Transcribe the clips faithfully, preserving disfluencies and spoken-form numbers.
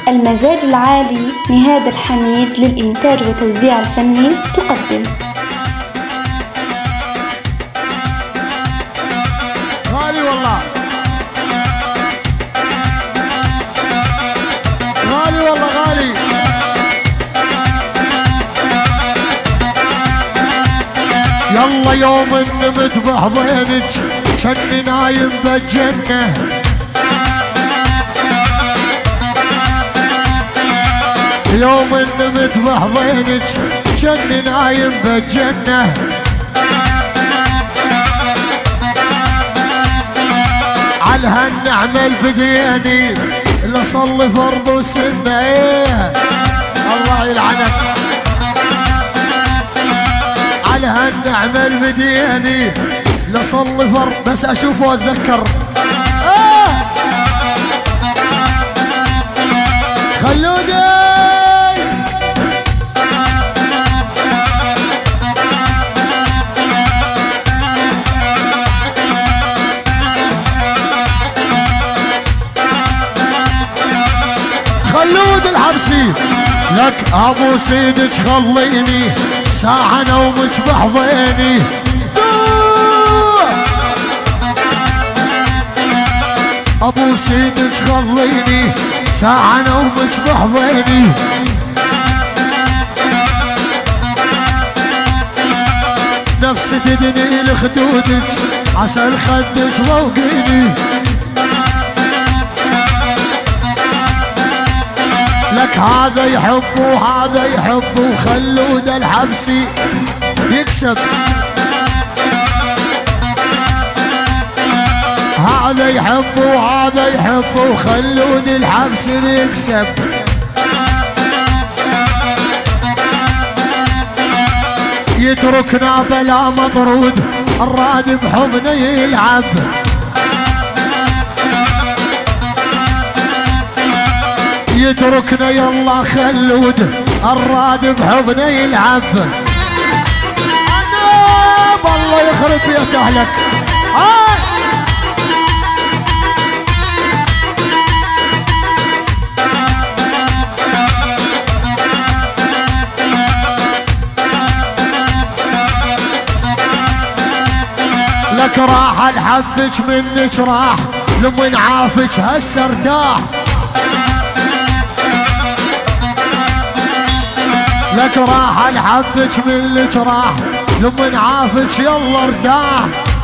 المزاج العالي نهاد الحميد للإنتاج والتوزيع الفني تقدم غالي والله غالي والله غالي يلا يوم النمت بحضينك كني نايم بالجنة يوم النمت بحضينك كني نايم بالجنة على هالنعمة البديني لصلي فرض وسنة ايه الله يلعنك على هالنعمة البديني لصلي فرض بس اشوفه واتذكر آه خلودي خلود الحبسي لك ابو سيدك خليني ساعة نومك بحضيني ابو سيدك خليني ساعة نومك بحضيني نفس تدني لخدودك عسى خدك ذوقيني لك هذا يحب وهذا يحب وخلود الحبسي يكسب هذا يحب وهذا يحب وخلود الحبسي يكسب يتركنا بلا مطرود الراد بحضنه يلعب يتركنا يلا خلود الراد بحضنه يلعب انا بالله يخرب بيت اهلك هاي لك راح الحبك منك راح لمن عافك هسه ارتاح لك راح الحبك منك راح لمن عافك يلا ارتاح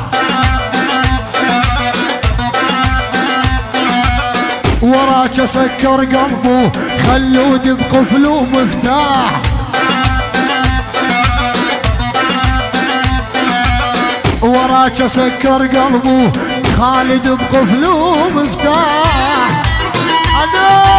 وراك سكر قلبه خلود بقفل ومفتاح وراك سكر قلبه خالد بقفل ومفتاح أنا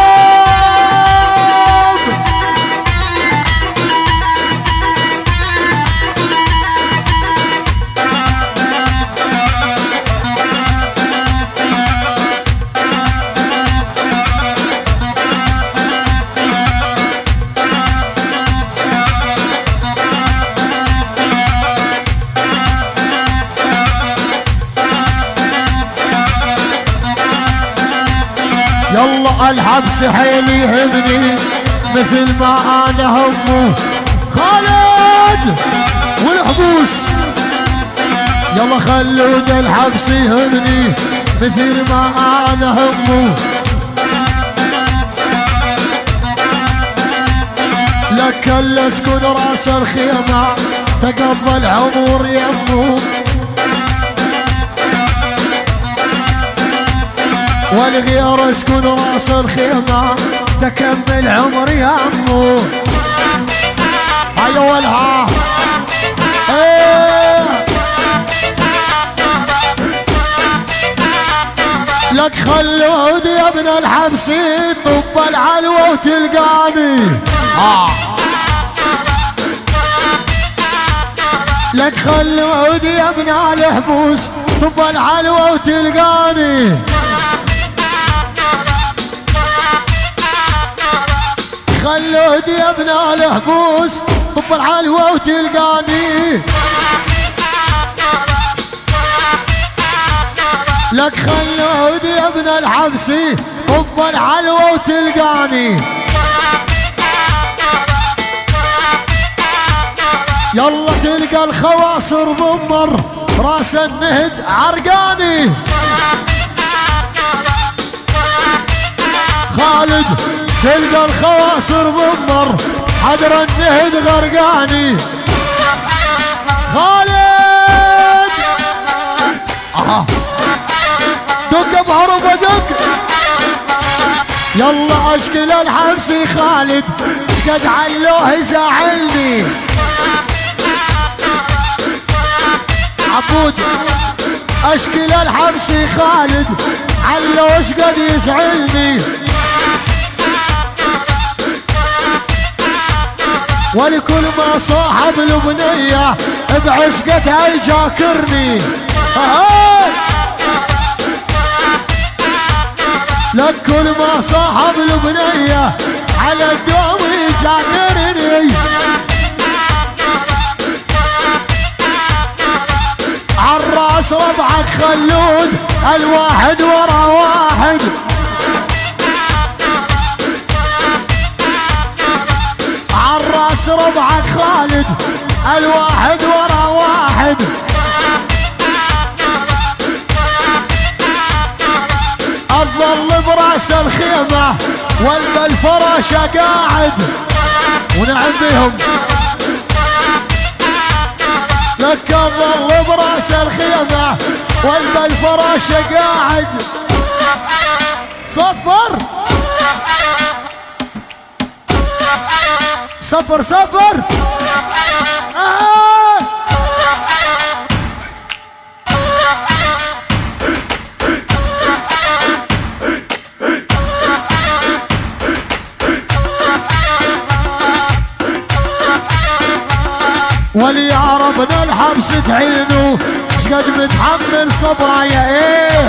يلا الحبس حيل يهمني مثل ما انا همه خالد والحبوس يلا خلود الحبس يهمني مثل ما انا همه لك كل اسكن راس الخيمة تقضى العمر يمه والغير اسكن راس الخيمة تكمل عمري همه هيا ولها ايه لك خلود يا ابن الحبسي طب العلوة وتلقاني آه. لك خلود يا ابن الحبوس طب العلوة وتلقاني خلود يا ابن الحبوس طب العلوة وتلقاني لك خلود يا يا ابن الحبسي طب الحلوة وتلقاني. يلا تلقى الخواصر ضمر راس النهد عرقاني. خالد تلقى الخواصر ضمر حدر النهد غرقاني. خالد اها دق بهرب دق. يلا اشكل الحبسي خالد شقد علوه يزعلني. عبود اشكل الحبسي خالد علوه شقد يزعلني. ولكل ما صاحب البنية بعشقتها يجاكرني. لكل ما صاحب البنية على الدوم يجاكرني. عالراس ربعك خلود الواحد ورا واحد. عالراس ربعك خالد الواحد ورا واحد. الظل براس الخيمة والفراشة قاعد ونعم بهم. لك الظل براس الخيمة والفراشة قاعد. صفر صفر صفر. آه. ولي يا ربنا الحبس تعينه شقد متحمل صبايا. ايه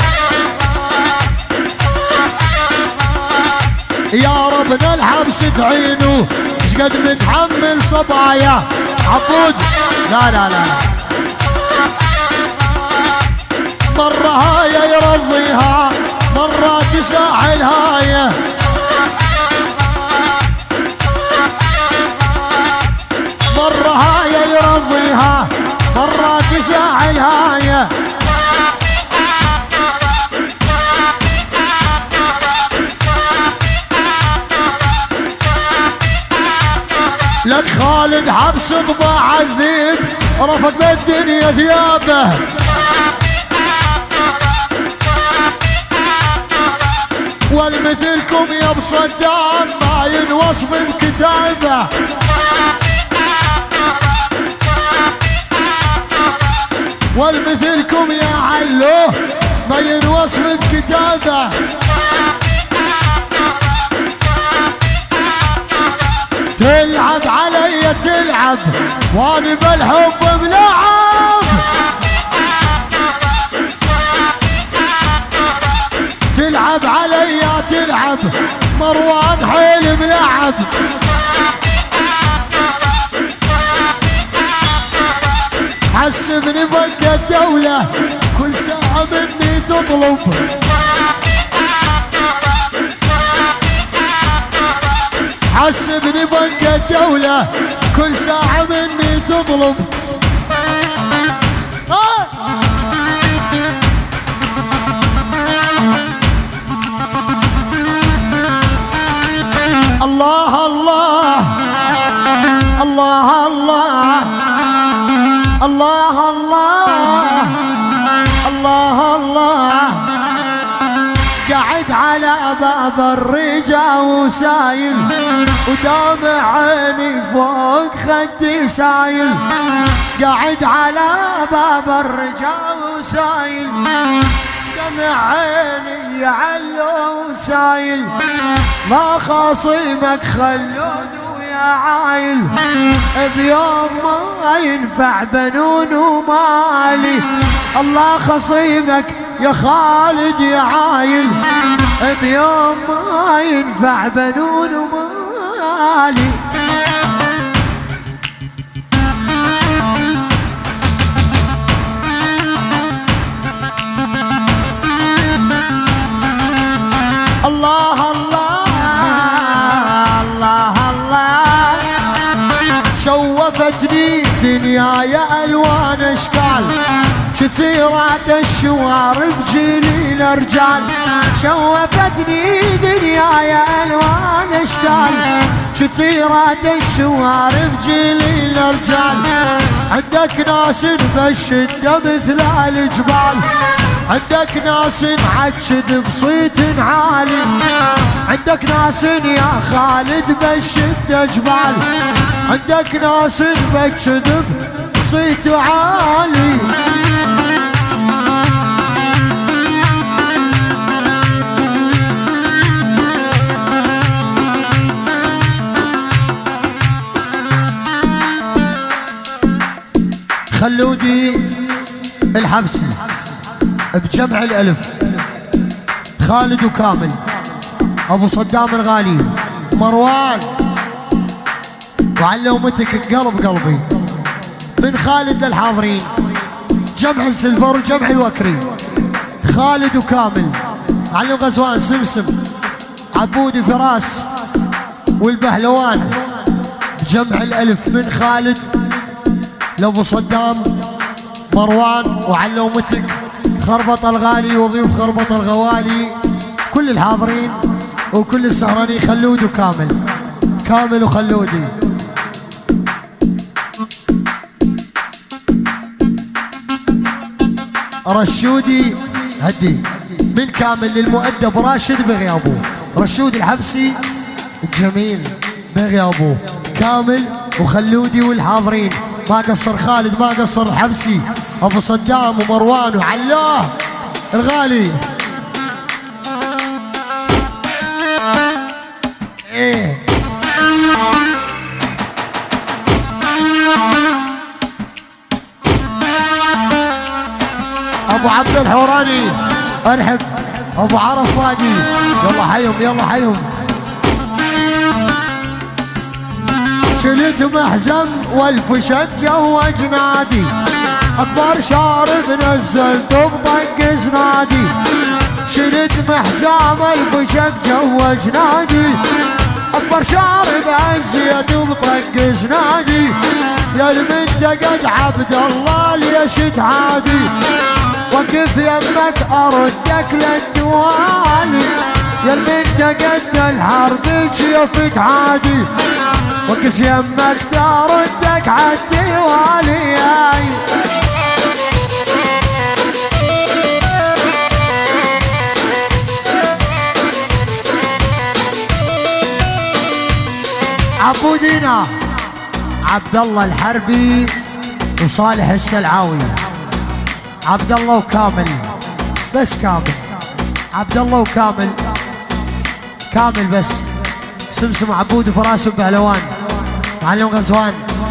يا ربنا الحبس تعينه شقد متحمل صبايا. عبود لا لا لا مرة هاية يرضيها مرة تساعل هاية. مرة هاية يرضيها مرة تساعل هاية. لك خالد حبس طباع الذيب رفق بالدنيا ثيابه. والمثلكم يا بصدام ما ينوصف بكتابه. والمثلكم يا علو ما ينوصف بكتابه. تلعب علي تلعب واني بالحب ملعب. تلعب علي تلعب مروان حيل ملعب. حسبني فك الدولة كل ساعة مني تطلب. حسبني فك الدولة كل ساعة مني تطلب. آه. الله الله الله الله الله الله الله الله. قاعد على باب الرجا وسايل ودامع عيني فوق خدي سايل. قاعد على باب الرجا وسايل دمع عيني يعلو سايل. ما خاصمك خلود ويا عايل بيوم ما ينفع بنون ومالي. الله خصيمك يا خالد يا عايل بيوم ما ينفع بنون ومالي. دنياي الوان اشكال، كثيرات الشوارب جيلي الرجال، شوفتني دنياي الوان اشكال، كثيرات الشوارب جيلي الرجال. عندك ناس بالشدة مثل الجبال، عندك ناس معجد بصيت عالي، عندك ناس يا خالد بالشدة جبال، عندك ناس بالكذب بصيت عالي. خلودي الحبسي بجمع الألف، خالد وكامل، أبو صدام الغالي، مروان وعلومتك قلب قلبي، من خالد للحاضرين، جمع السلفر وجمع الوكري، خالد وكامل، علم غزوان، سمسم، عبودي، فراس والبهلوان، بجمع الألف من خالد لأبو صدام، مروان وعلومتك، خربط الغالي وضيوف خربط الغوالي، كل الحاضرين وكل السهرانين، خلود وكامل، كامل وخلودي. رشودي هدي من كامل للمؤدب راشد بغيابه، رشودي الحبسي الجميل بغيابه، كامل وخلودي والحاضرين، ما قصر خالد، ما قصر حبسي، ابو صدام ومروان وعلاه الغالي. ايه ابو عبد الحوراني ارحب، ابو عرف وادي، يلا حيهم يلا حيهم. شلت محزم والفشت جوج نادي، اكبر شارب نزلت بطق زنادي، شلت محزام الفشت جوج نادي، اكبر شارب عزيت بطق زنادي، يا المنتقد عبد الله ليش تعادي، وقف يمك اردك للتوالي، يا المنتقد الحرب شيف تعادي، وقف يمك تردك عالتوالي. عبودينا عبد الله الحربي وصالح السلعاوي، عبد الله وكامل، بس كامل، عبد الله وكامل، كامل بس، سمسم عبود وفراس وبهلوان، معلم غزوان،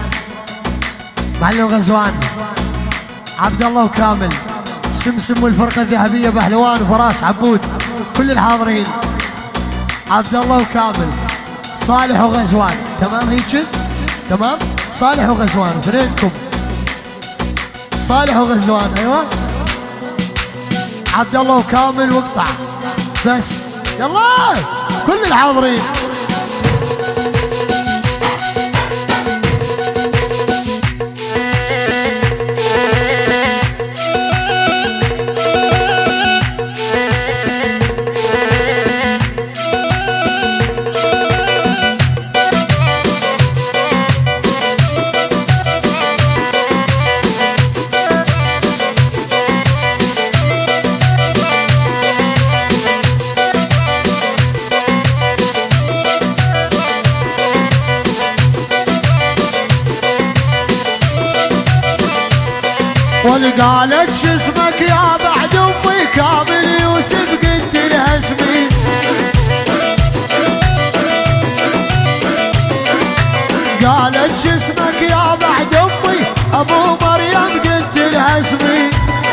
معلم غزوان، عبد الله وكامل، سمسم والفرقة الذهبية بهلوان وفراس عبود، كل الحاضرين، عبد الله وكامل، صالح وغزوان، تمام هيك؟ تمام؟ صالح وغزوان، اثنينكم، صالح وغزوان، ايوه، عبد الله وكامل واقطع، بس، يلا كل الحاضرين. قالت شسمك يا بعد امي كامل يوسف، قلت لها اسمي، قالت شسمك يا بعد امي ابو مريم، قلت لها اسمي،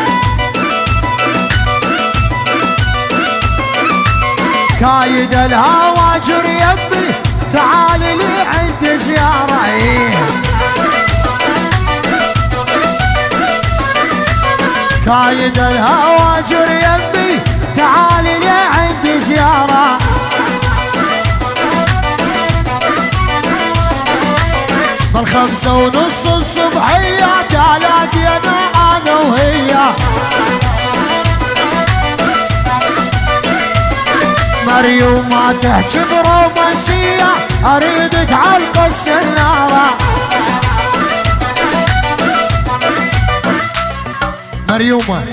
كايد الهواجر يمي تعالي لي عند زياره، كايد الهواجر يمي تعالي لي عندي زيارة، خمسة ونص الصبحية تلاقينا انا وهي. مريوم ما تحكي برومانسية اريدك علق السنارة. مريومة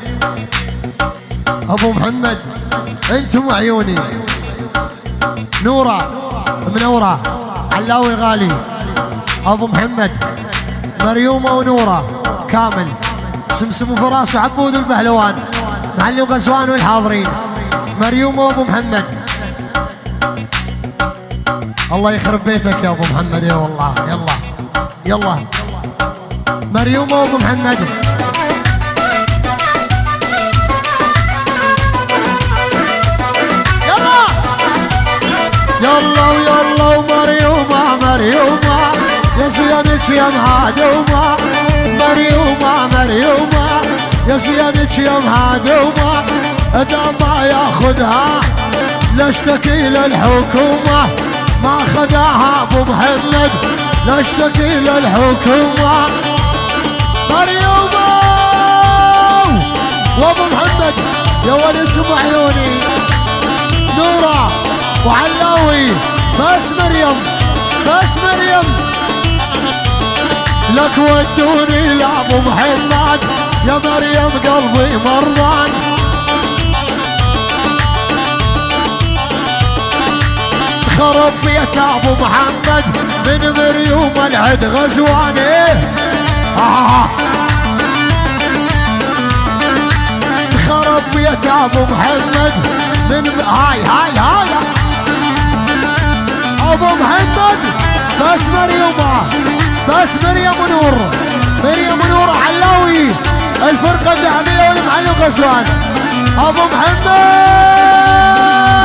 ابو محمد انتم عيوني. نورة منورة علاوي الغالي ابو محمد. مريومة ونورة كامل. سمسم وفراس وعبود البهلوان معلم غزوان والحاضرين. مريومة وابو محمد الله يخرب بيتك يا ابو محمد. يا والله يلا يلا مريومة وابو محمد. يلا يلا ويلا ومريومة مريومة يا زينك يا مهادومة. مريومة مريومة يا زينك يا مهادومة. اذا ما ياخذها لاشتكي للحكومة. ما خذاها ابو محمد لاشتكي للحكومة. مريومة وابو محمد يا ولدتم عيوني. نورة وعلاوي بس مريم بس مريم. لك ودوني لابو محمد يا مريم قلبي مرضان. خرب بيت ابو محمد من مريوم العد غزواني. آه. خرب بيت ابو محمد من هاي هاي هاي ابو محمد بس مريومة بس مريم ونور. مريم ونور علاوي الفرقة الذهبية والمعلم غزوان. ابو محمد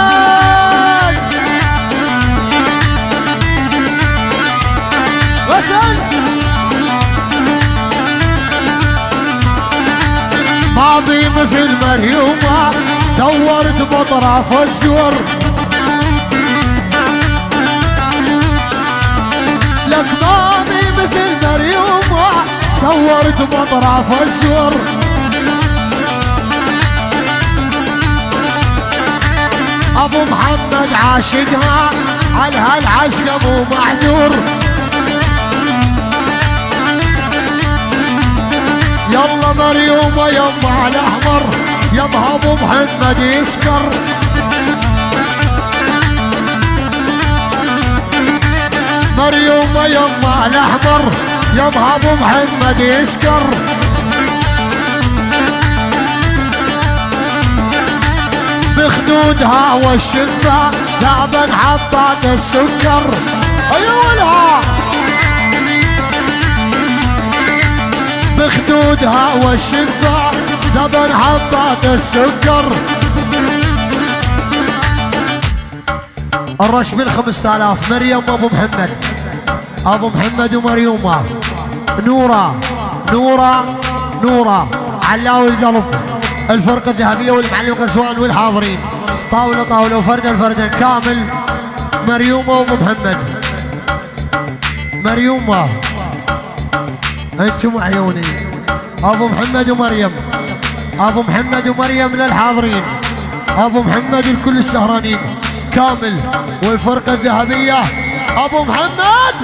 بس انت ما بي مثل مريومة دورت بطرف الزور. لك ما بي مثل مريومة دورت بطرف الزور. ابو محمد عاشقها على هالعشقة مو معذور. يلا مريومة يما الاحمر يما ابو محمد يسكر. مريومة يما الاحمر يما ابو محمد يسكر. بخدودها والشفة ذابن حبات السكر. ايولها بخدودها والشفة ذابن حبات السكر. الرش بالخمسة آلاف مريم وابو محمد. ابو محمد ومريومة. نورة نورة نورة علاوي القلب الفرقة الذهبية والمعلم غزوان والحاضرين. طاولة طاولة وفردا فردا كامل. مريومة وابو محمد. مريومة انتم عيوني. ابو محمد ومريم. ابو محمد ومريم للحاضرين. ابو محمد الكل السهرانين كامل والفرقة الذهبية. ابو محمد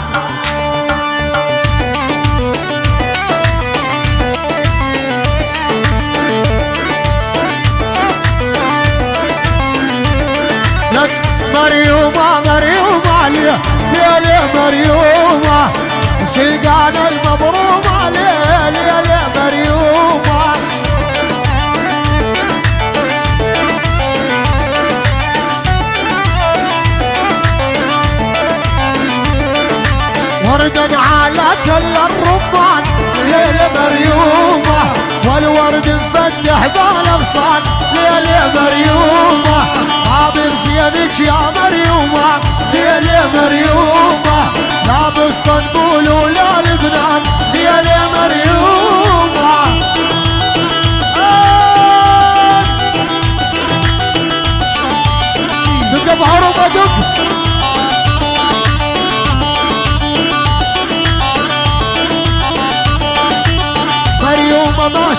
لك مريومة مريومة ليه ليه مريومة سيقان المبرومة ليه ليه مريومة. وردا على كل الرمان ليل مريومة. والورد مفتح بالاغصان ليل مريومة. ابي بزينك يا مريومة ليل مريومة. لا باسطنبول ولا لبنان ليل مريومة. دق بحر وبدق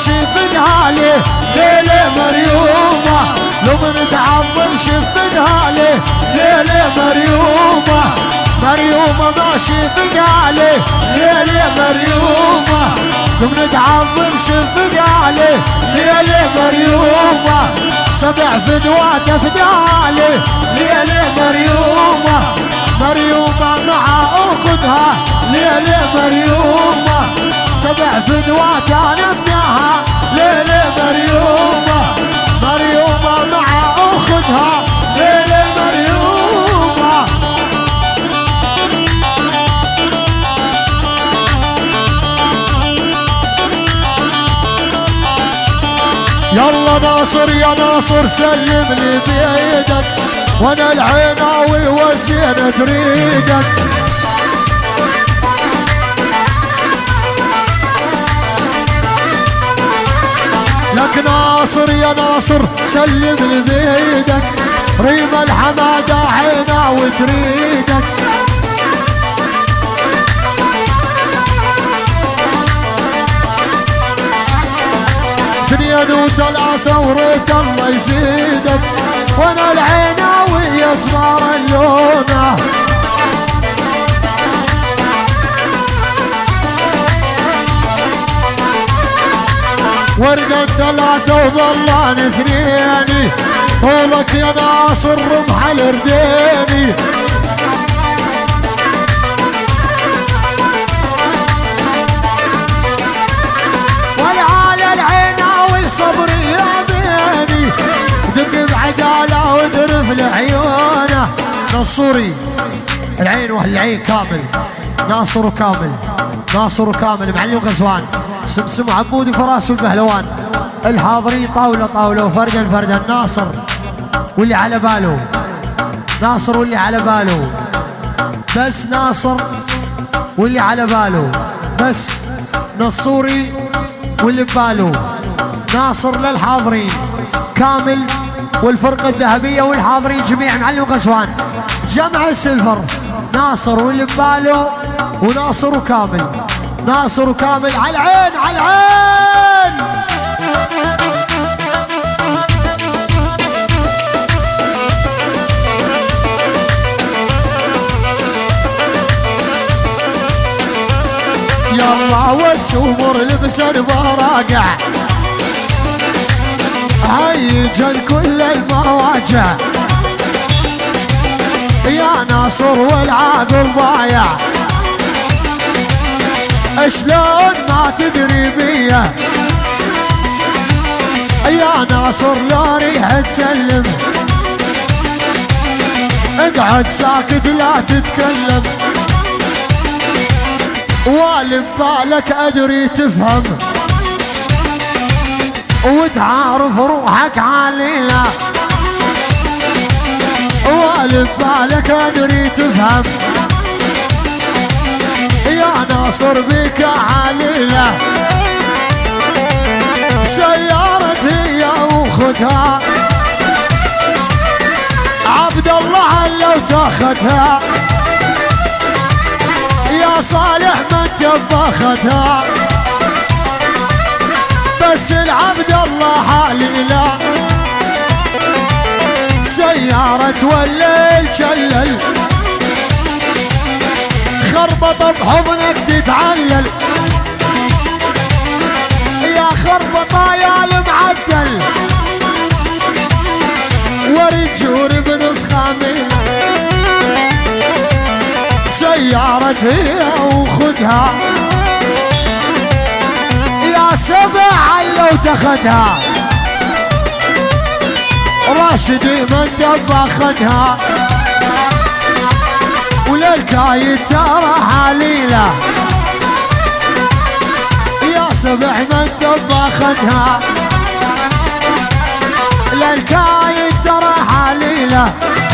شفتها ليه ليلة مريومة لو من تعظم شفتها ليه ليلة مريومة مريومة ما شفتها ليه ليلة مريومة لو من تعظم شفتها ليه ليلة مريومة سبع فدوات افدالي ليلة مريومة مريومة مع اخدها ليلة مريومة سبع فدوات انا افداها ليلة مريومة مريومة مع اخدها ليلة مريومة يلا ناصر يا ناصر سلم لي بيدك وانا العيناوي وزين تريدك لك ناصر يا ناصر سلم لي بيدك ريم الحمادة عيناوي تريدك اثنين وثلاثة وريت الله يزيدك وانا العيناوي اسمار اللونة ورقة ثلاثة وظلان اثنين طولك يا ناصر رمح الارديني صبري يا بيني دق بعجاله ودرف لعيونه نصوري العين واهل العين كامل ناصر وكامل ناصر وكامل معلم غزوان سمسم وعبود وفراس والبهلوان الحاضرين طاوله طاوله وفردا فردا ناصر واللي على باله ناصر واللي على باله بس ناصر واللي على باله بس نصوري واللي بباله ناصر للحاضرين كامل والفرقة الذهبية والحاضرين جميعا معلم غزوان جمع السلفر ناصر واللي بباله وناصر وكامل ناصر وكامل على العين على العين يلا والسمر لبسا براقع هيجن كل المواجع يا ناصر والعاقل ضايع شلون ما تدري بيه يا ناصر لا ريح تسلم اقعد ساكت لا تتكلم والي ببالك ادري تفهم وتعارف روحك علينا والي ببالك ادري تفهم يا ناصر بك علينا سيارتي يا وخدها عبد الله لو تاخدها يا صالح من تباختها بس العبد الله حالي لا سيارة والليل شلل خربطة بحضنك تتعلل يا خربطة يا المعدل ورد جوري بنسخة من سيارتي وخدها يا سبع لو تاخدها راشدي من تباخدها وللكايد ترى حليله يا سبع من تباخدها للكايد ترى حليله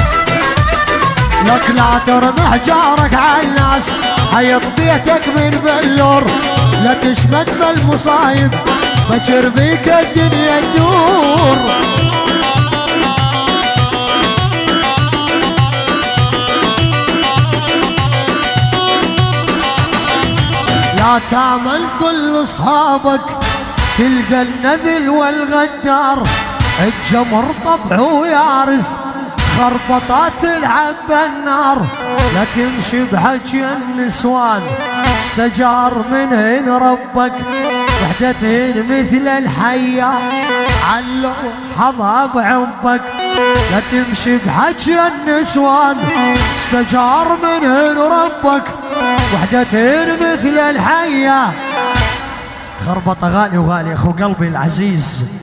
لك لا ترمي حجارك على الناس حيط بيتك من بلور لا تشمت بالمصايب بشر بيك الدنيا تدور لا تامن كل اصحابك تلقى النذل والغدار الجمر طبعه يعرف خربطات تلعب النار لا تمشي بحكي النسوان استجار منهن ربك وحدتهن مثل الحية علو حظى بعمبك لا تمشي بحكي النسوان استجار منهن ربك وحدتهن مثل الحية. خربطة غالي وغالي اخو قلبي العزيز.